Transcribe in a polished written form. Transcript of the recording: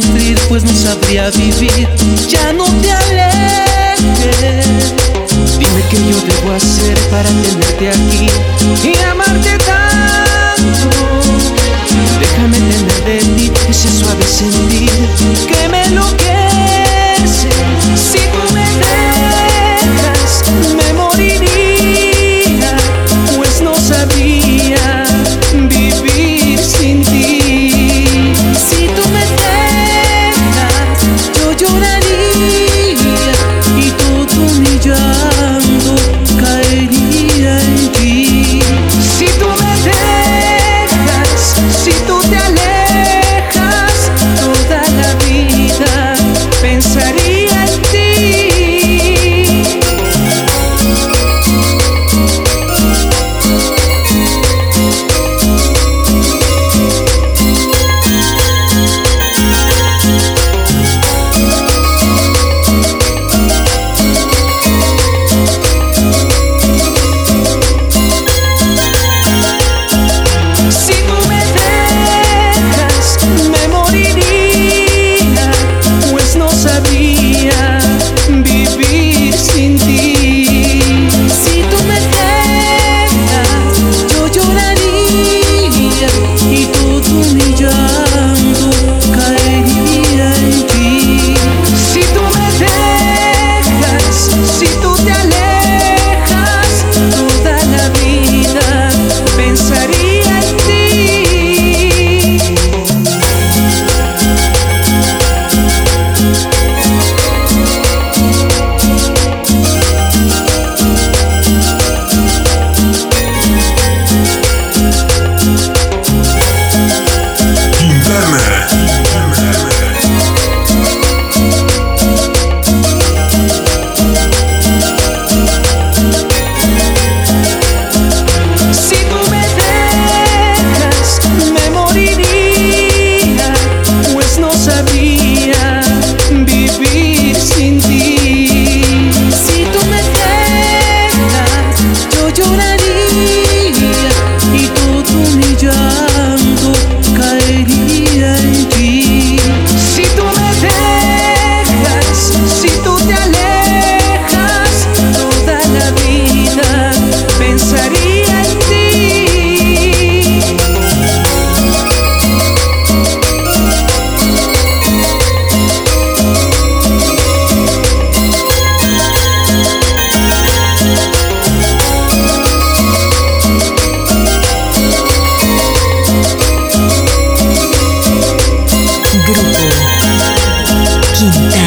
sufrir, pues no sabría vivir. Ya no te alejes. Dime qué yo debo hacer para tenerte aquí y amarte tanto. Déjame tener de ti ese suave sentir que me enloquece. Si tú me dejas, me moriría, pues no sabría vivir sin ti. Si tú me dejas, yo lloraría y todo mi llanto caería en ti. Si tú me dejas, si tú te alejas, toda la vida pensaría en ti. Si tú me dejas, me moriría, pues no sabría vivir sin ti. Si tú me dejas, yo lloraría y todo mi llanto caería en ti. Si tú me dejas, si tú te alejas, toda la vida pensaría en ti. Si tú me dejas, me moriría, pues no sabría vivir sin ti. Si tú me dejas, yo lloraría y todo mi llanto caería en ti. Si tú me dejas, si tú te alejas, toda la vida pensaría en ti. Grupo Quintana.